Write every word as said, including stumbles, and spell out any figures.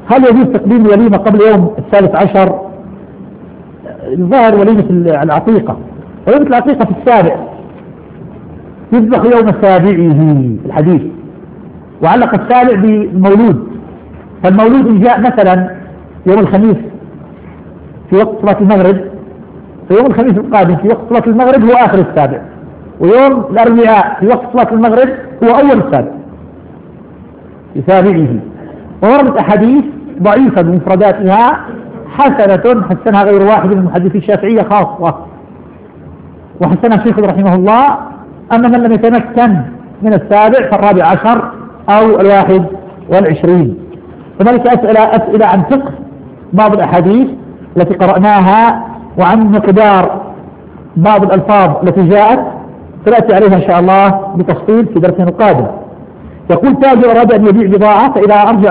هل يجوز تقديم الوليمة قبل يوم الثالث عشر؟ الظاهر وليمة العقيقة، وليمة العقيقة في السابع، يذبح يوم سابعه الحديث، وعلق السابع بالمولود. فالمولود إن جاء مثلا يوم الخميس في وقت صلاة المغرب، فيوم الخميس القادم في وقت صلاة المغرب هو آخر السابع، ويوم الأربعاء في وقت صلاة المغرب هو أول السابع بسابعه. ووردت أحاديث ضعيفة بمفرداتها حسنة حسنها غير واحد من محدثي الشافعية خاصة، وحسنها الشيخ رحمه الله، أما من لم يتمكن من السابع فالرابع عشر أو الواحد والعشرين. وذلك أسئلة أسئلة عن فقه بعض الأحاديث التي قرأناها، وعن مقدار بعض الألفاظ التي جاءت سنأتي عليها إن شاء الله بتفصيل في درسنا القادم. يقول تاجر أراد أن يبيع بضاعة، فإذا أرجع